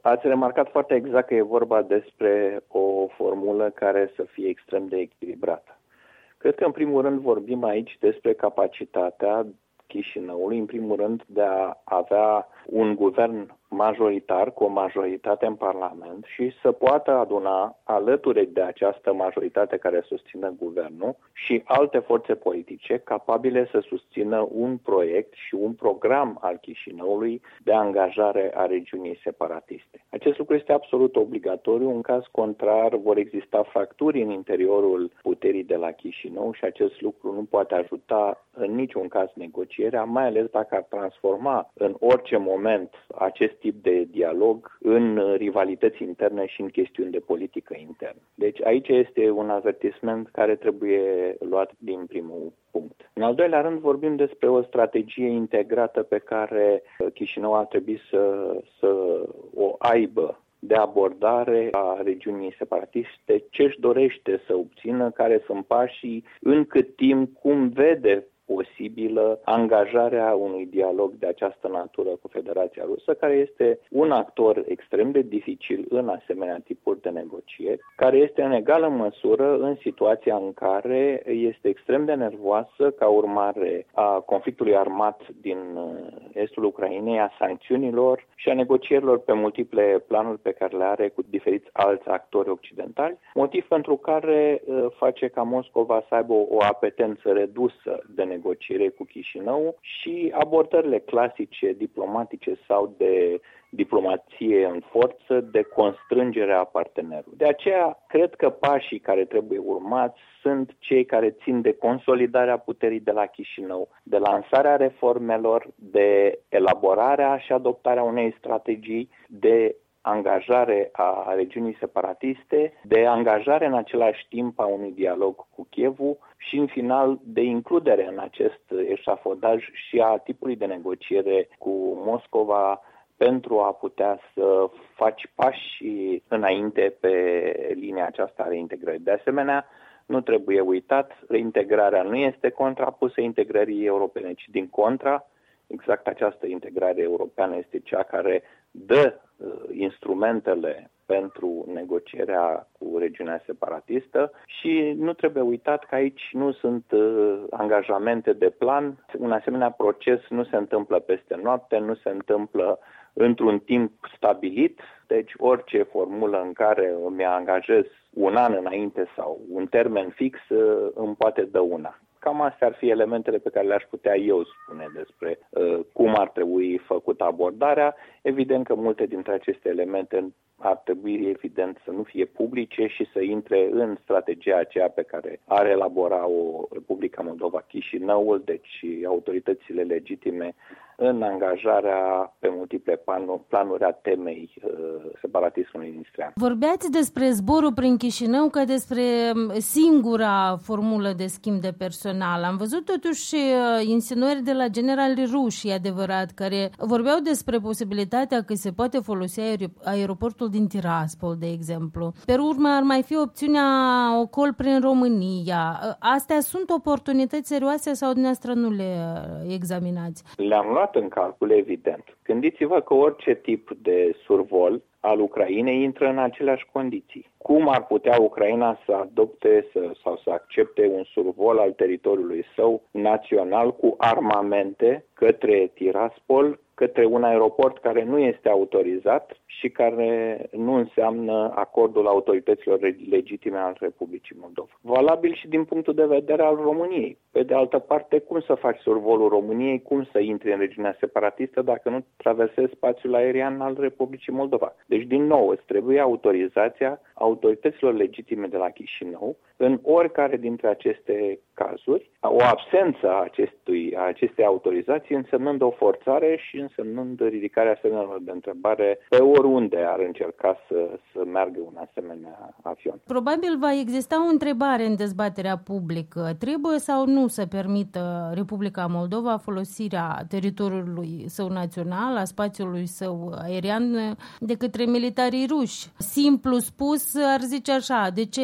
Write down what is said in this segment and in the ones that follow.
Ați remarcat foarte exact că e vorba despre o formulă care să fie extrem de echilibrată. Cred că, în primul rând, vorbim aici despre capacitatea Chișinăului, în primul rând, de a avea un guvern majoritar, cu o majoritate în Parlament și să poată aduna alături de această majoritate care susține guvernul și alte forțe politice capabile să susțină un proiect și un program al Chișinăului de angajare a regiunii separatiste. Acest lucru este absolut obligatoriu, în caz contrar vor exista fracturi în interiorul puterii de la Chișinău și acest lucru nu poate ajuta în niciun caz negocierea, mai ales dacă ar transforma în orice moment acest tip de dialog în rivalități interne și în chestiuni de politică internă. Deci aici este un avertisment care trebuie luat din primul punct. În al doilea rând vorbim despre o strategie integrată pe care Chișinău ar trebui să o aibă de abordare a regiunii separatiste, ce își dorește să obțină, care sunt pașii, în cât timp, cum vede posibilă angajarea unui dialog de această natură cu Federația Rusă, care este un actor extrem de dificil în asemenea tipuri de negocieri, care este în egală măsură în situația în care este extrem de nervoasă ca urmare a conflictului armat din estul Ucrainei, a sancțiunilor și a negocierilor pe multiple planuri pe care le are cu diferiți alți actori occidentali, motiv pentru care face ca Moscova să aibă o apetență redusă de negociere cu Chișinău și abordările clasice diplomatice sau de diplomație în forță, de constrângere a partenerului. De aceea, cred că pașii care trebuie urmați sunt cei care țin de consolidarea puterii de la Chișinău, de lansarea reformelor, de elaborarea și adoptarea unei strategii de angajare a regiunii separatiste, de angajare în același timp a unui dialog cu Kievul și, în final, de includere în acest eșafodaj și a tipului de negociere cu Moscova pentru a putea să faci pași înainte pe linia aceasta a reintegrării. De asemenea, nu trebuie uitat, reintegrarea nu este contrapusă integrării europene, ci din contra, exact această integrare europeană este cea care dă instrumentele pentru negocierea cu regiunea separatistă și nu trebuie uitat că aici nu sunt angajamente de plan. Un asemenea proces nu se întâmplă peste noapte, nu se întâmplă într-un timp stabilit, deci orice formulă în care îmi angajez un an înainte sau un termen fix îmi poate dăuna. Cam astea ar fi elementele pe care le-aș putea eu spune despre cum ar trebui făcută abordarea. Evident că multe dintre aceste elemente ar trebui, evident, să nu fie publice și să intre în strategia aceea pe care ar elabora-o Republica Moldova, Chișinăul, deci autoritățile legitime în angajarea pe multiple planuri a temei separatismului din Istrian. Vorbeați despre zborul prin Chișinău ca despre singura formulă de schimb de personal. Am văzut totuși insinuări de la generali ruși, adevărat, care vorbeau despre posibilitatea că se poate folosi aeroportul din Tiraspol, de exemplu. Pe urmă ar mai fi opțiunea ocol prin România. Astea sunt oportunități serioase sau dumneavoastră nu le examinați? Le-am luat în calcul, evident. Gândiți-vă că orice tip de survol al Ucrainei intră în aceleași condiții. Cum ar putea Ucraina să adopte sau să accepte un survol al teritoriului său național cu armamente către Tiraspol, către un aeroport care nu este autorizat și care nu înseamnă acordul autorităților legitime al Republicii Moldova. Valabil și din punctul de vedere al României. Pe de altă parte, cum să faci survolul României, cum să intri în regiunea separatistă dacă nu traversezi spațiul aerian al Republicii Moldova? Deci, din nou, îți trebuie autorizația autorităților legitime de la Chișinău în oricare dintre aceste cazuri, o absență a acestei autorizații însemnând o forțare și însemnând ridicarea semnelor de întrebare pe oriunde ar încerca să meargă un asemenea avion. Probabil va exista o întrebare în dezbaterea publică. Trebuie sau nu să permită Republica Moldova folosirea teritoriului său național, a spațiului său aerian de către militarii ruși? Simplu spus, ar zice așa, de ce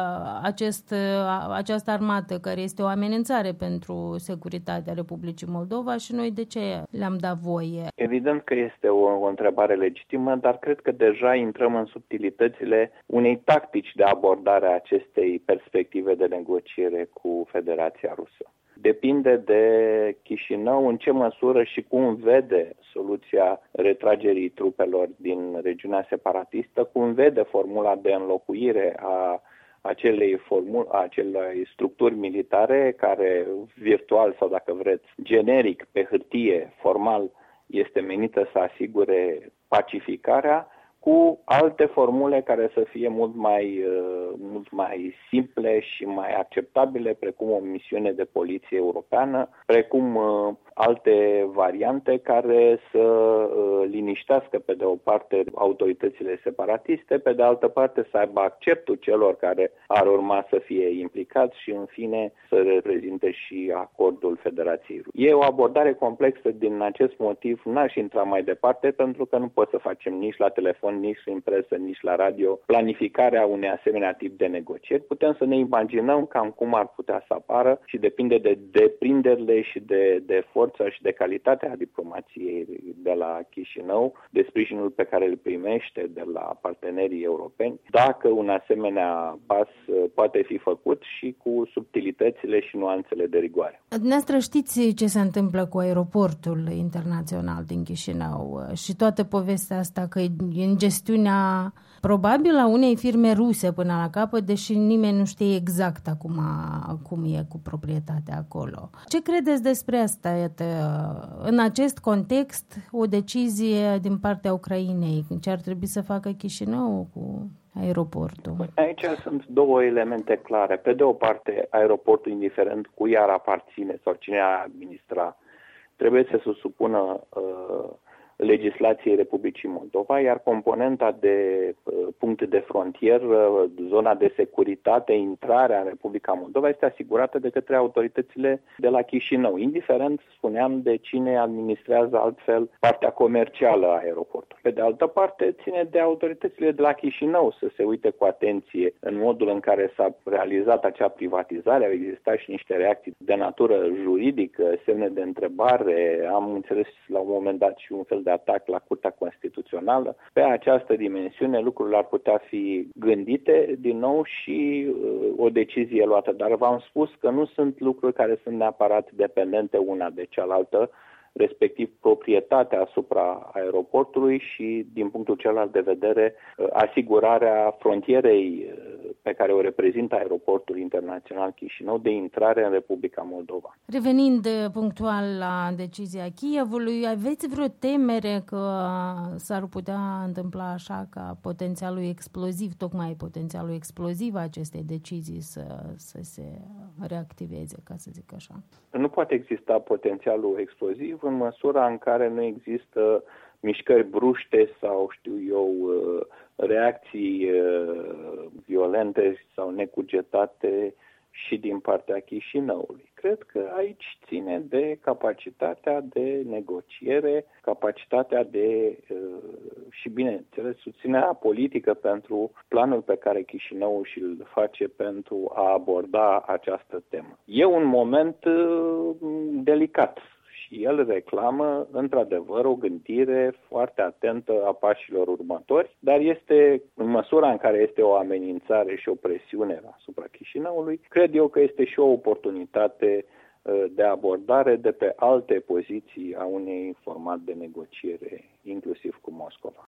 această armată care este o amenințare pentru securitatea Republicii Moldova și noi de ce le-am dat voie? Evident că este o întrebare legitimă, dar dar cred că deja intrăm în subtilitățile unei tactici de abordare a acestei perspective de negociere cu Federația Rusă. Depinde de Chișinău în ce măsură și cum vede soluția retragerii trupelor din regiunea separatistă, cum vede formula de înlocuire a acelei structuri militare care virtual sau, dacă vreți, generic pe hârtie, formal, este menită să asigure pacificarea, cu alte formule care să fie mult mai simple și mai acceptabile, precum o misiune de poliție europeană, precum alte variante care să liniștească pe de o parte autoritățile separatiste, pe de altă parte să aibă acceptul celor care ar urma să fie implicați și, în fine, să reprezinte și acordul Federației Ruse. E o abordare complexă, din acest motiv n-aș intra mai departe, pentru că nu pot să facem nici la telefon, nici în presă, nici la radio planificarea unei asemenea tip de negocieri. Putem să ne imaginăm cam cum ar putea să apară și depinde de deprinderile și de forța și de calitatea diplomației de la Chișinău, de sprijinul pe care îl primește de la partenerii europeni, dacă un asemenea pas poate fi făcut și cu subtilitățile și nuanțele de rigoare. Dumneavoastră știți ce se întâmplă cu aeroportul internațional din Chișinău și toată povestea asta că e în gestiunea probabil a unei firme ruse până la capăt, deși nimeni nu știe exact acum cum e cu proprietatea acolo. Ce credeți despre asta? Iată, în acest context, o decizie din partea Ucrainei, ce ar trebui să facă Chișinău cu aeroportul? Aici sunt două elemente clare. Pe de o parte, aeroportul, indiferent cui ar aparține sau cine ar administra, trebuie să se supună legislației Republicii Moldova, iar componenta de punct de frontieră, zona de securitate, intrarea în Republica Moldova este asigurată de către autoritățile de la Chișinău, indiferent, spuneam, de cine administrează altfel partea comercială a aeroportului. Pe de altă parte, ține de autoritățile de la Chișinău să se uite cu atenție în modul în care s-a realizat acea privatizare. Au existat și niște reacții de natură juridică, semne de întrebare. Am înțeles la un moment dat și un fel de atac la Curtea Constituțională. Pe această dimensiune lucrurile ar putea fi gândite din nou și o decizie luată. Dar v-am spus că nu sunt lucruri care sunt neapărat dependente una de cealaltă, respectiv proprietatea asupra aeroportului și, din punctul celălalt de vedere, asigurarea frontierei pe care o reprezintă aeroportul internațional Chișinău de intrare în Republica Moldova. Revenind punctual la decizia Kievului, aveți vreo temere că s-ar putea întâmpla așa ca potențialul exploziv, tocmai potențialul exploziv a acestei decizii să se reactiveze, ca să zic așa? Nu poate exista potențialul exploziv în măsura în care nu există mișcări bruște sau, reacții violente sau necugetate și din partea Chișinăului. Cred că aici ține de capacitatea de negociere, capacitatea și, bineînțeles, susținerea politică pentru planul pe care Chișinăul și-l face pentru a aborda această temă. E un moment delicat. Și el reclamă, într-adevăr, o gândire foarte atentă a pașilor următori, dar este, în măsura în care este o amenințare și o presiune asupra Chișinăului, cred eu că este și o oportunitate de abordare de pe alte poziții a unui format de negociere, inclusiv cu Moscova.